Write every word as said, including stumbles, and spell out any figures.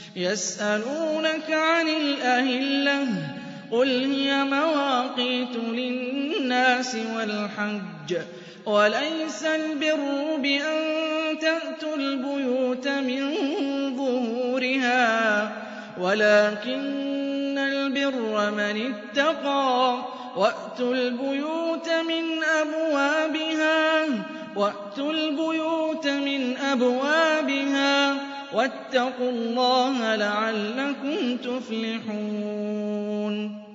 يَسْأَلُونَكَ عَنِ الْأَهِلَّةِ ۖ قُلْ هِيَ مَوَاقِيتُ لِلنَّاسِ وَالْحَجِّ ۗ وَلَيْسَ الْبِرُّ بِأَن تَأْتُوا الْبُيُوتَ مِن ظُهُورِهَا وَلَٰكِنَّ الْبِرَّ مَنِ اتَّقَىٰ ۗ وَأْتُوا الْبُيُوتَ مِنْ أَبْوَابِهَا وَاتَّقُوا اللَّهَ لَعَلَّكُمْ تُفْلِحُونَ